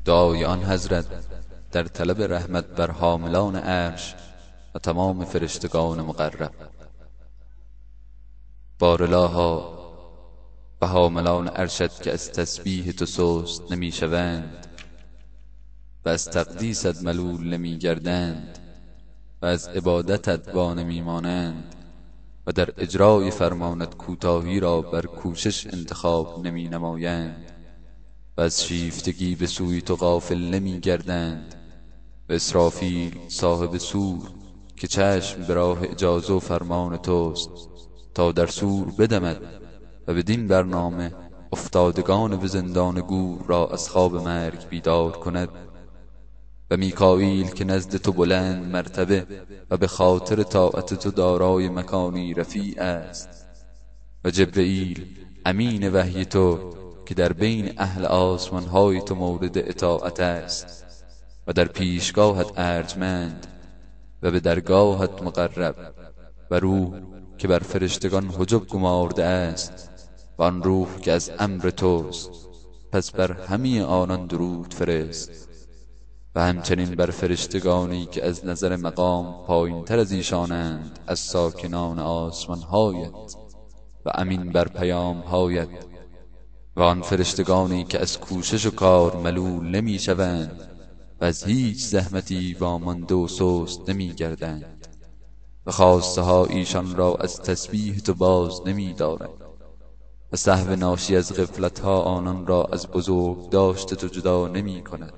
دعای آن حضرت در طلب رحمت بر حاملان عرش و تمام فرشتگان مقرب. بارالها و حاملان عرشت که از تسبیح تو سست نمی شوند و از تقدیست ملول نمی گردند و از عبادتت وانمی مانند و در اجرای فرمانت کوتاهی را بر کوشش انتخاب نمی نمایند و از شیفتگی به سوی تو غافل نمی گردند و اسرافیل صاحب سور که چشم به راه اجازه و فرمان توست تا در سور بدمد و بدین برنامه افتادگان به زندان گور را از خواب مرگ بیدار کند، و میکائیل که نزد تو بلند مرتبه و به خاطر طاعت تو دارای مکانی رفیع است، و جبرئیل امین وحی تو که در بین اهل آسمانهای تو مورد اطاعت است و در پیشگاهت ارجمند و به درگاهت مقرب، و روح که بر فرشتگان حجب گمارده است و آن روح که از امر توست، پس بر همه آنان درود فرست، و همچنین بر فرشتگانی که از نظر مقام پایین تر از ایشانند از ساکنان آسمانهایت، و امین بر پیامهایت، و آن فرشتگانی که از کوشش و کار ملول نمی شوند و از هیچ زحمتی وامانده و سست نمی گردند و خواسته ها ایشان را از تسبیح تو باز نمی دارند و سهو ناشی از غفلت ها آنان را از بزرگ داشت تو جدا نمی کند.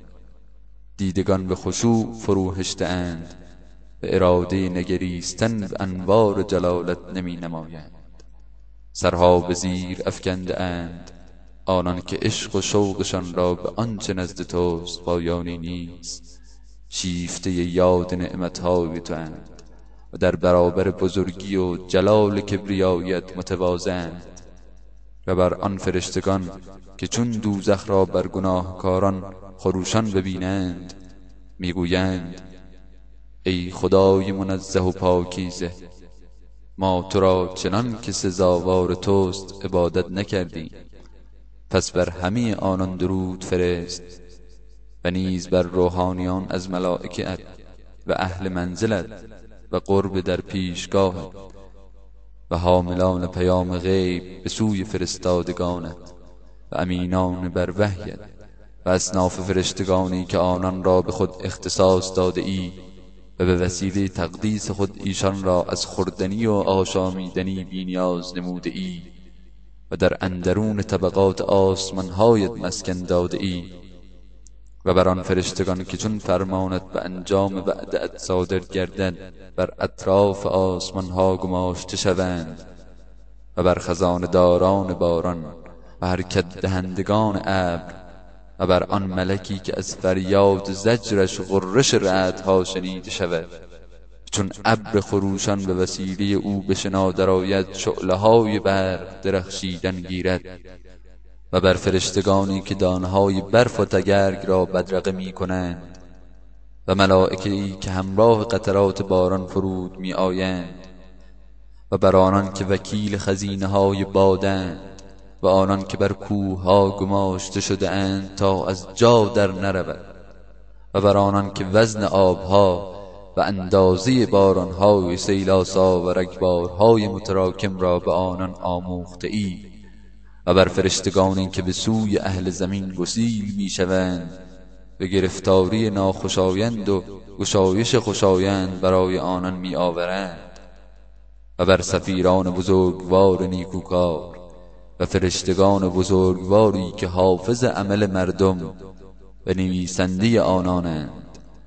دیدگان به خشوع فرو هشته اند و اراده نگریستن به انوار جلالت نمی نمایند. سرها به زیر افکنده اند آنان که عشق و شوقشان را به آنچه نزد توست پایانی نیست، شیفته یاد نعمتهای تو اند و در برابر بزرگی و جلال کبریایت متواضع‌اند، و بر آن فرشتگان که چون دوزخ را بر گناهکاران خروشان ببینند میگویند: ای خدای منزه و پاکیزه، ما تو را چنان که سزاوار توست عبادت نکردیم، پس بر همه آنان درود فرست، و نیز بر روحانیان از ملائکت و اهل منزلت و قرب در پیشگاهت و حاملان پیام غیب به سوی فرستادگانت و امینان بر وحیت و اصناف فرشتگانی که آنان را به خود اختصاص داده ای و به وسیله تقدیس خود ایشان را از خوردنی و آشامیدنی بی‌نیاز نموده ای و در اندرون طبقات آسمانهایت مسکن داده ای، و بر آن فرشتگان که چون فرمانت به انجام وعده‌ات صادر گردد بر اطراف آسمانها گماشته شوند، و بر خزانه داران باران و حرکت دهندگان ابر و بر آن ملکی که از فریاد زجرش غرش رعدها شنیده شود چون ابر خروشان به وسیله او به شنا درآید شعله‌های برق درخشیدن گیرد، و بر فرشتگانی که دانه‌های برف و تگرگ را بدرقه می کنند، و ملائکه‌ای که همراه قطرات باران فرود می آیند، و بر آنان که وکیل خزینه‌های بادند و آنان که بر کوه‌ها گماشته شده اند تا از جا در نرود، و بر آنان که وزن آبها و اندازه بارانهای سیلاسا و رگبارهای متراکم را به آنان آموخته ای، و بر فرشتگانی که به سوی اهل زمین گسیل می شوند و گرفتاری ناخوشایند و گشایش خوشایند برای آنان می آورند، و بر سفیران بزرگوار نیکوکار و فرشتگان بزرگواری که حافظ عمل مردم و نویسنده آنانند،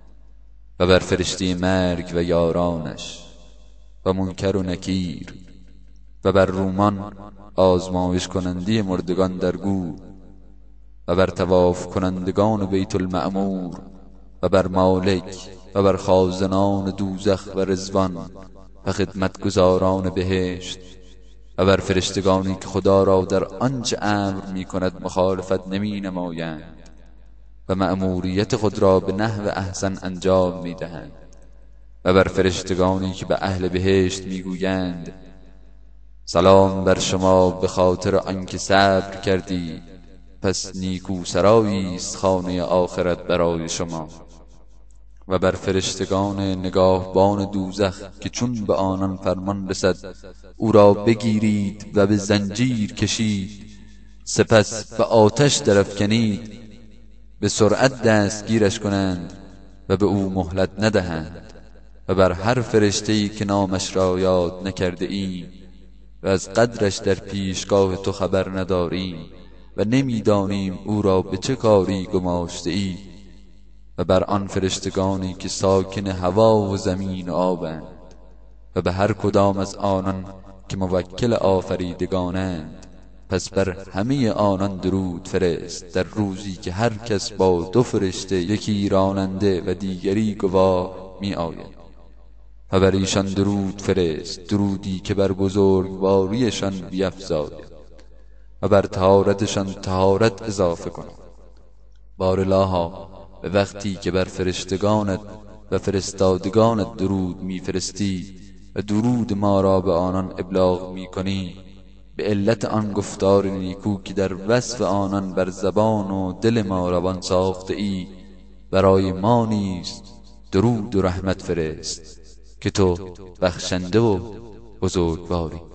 و بر فرشته مرگ و یارانش و منکر و نکیر، و بر رومان آزمایش کننده مردگان در گور، و بر طواف کنندگان بیت المعمور، و بر مالک و بر خازنان دوزخ و رضوان و خدمتگزاران بهشت، و بر فرشتگانی که خدا را در آنچه امر می کند مخالفت نمی نمایند و مأموریت خود را به نحو احسن انجام می دهند، و بر فرشتگانی که به اهل بهشت می گویند: سلام بر شما به خاطر آنکه صبر کردید پس نیکو سرایی است خانه آخرت برای شما. و بر فرشتگان نگاهبان دوزخ که چون به آنان فرمان رسد او را بگیرید و به زنجیر کشید، سپس به آتش درافکنید، به سرعت دستگیرش کنند و به او مهلت ندهند. و بر هر فرشته‌ای که نامش را یاد نکرده ایم و از قدرش در پیشگاه تو خبر نداریم و نمیدانیم او را به چه کاری گماشته ای، و بر آن فرشتگانی که ساکن هوا و زمین و آبند و به هر کدام از آنان که موکل آفریدگانند، پس بر همه آنان درود فرست در روزی که هر کس با دو فرشته، یکی راننده و دیگری گواه می آید. و بر ایشان درود فرست، درودی که بر بزرگواریشان بیفزاید و بر طهارتشان طهارت اضافه کند. بارالها به وقتی که بر فرشتگانت و فرستادگانت درود میفرستی و درود ما را به آنان ابلاغ میکنی، به علت آن گفتار نیکو که در وصف آنان بر زبان و دل ما روان ساخته ای، برای ما نیز درود و رحمت فرست که تو بخشنده و بزرگواری.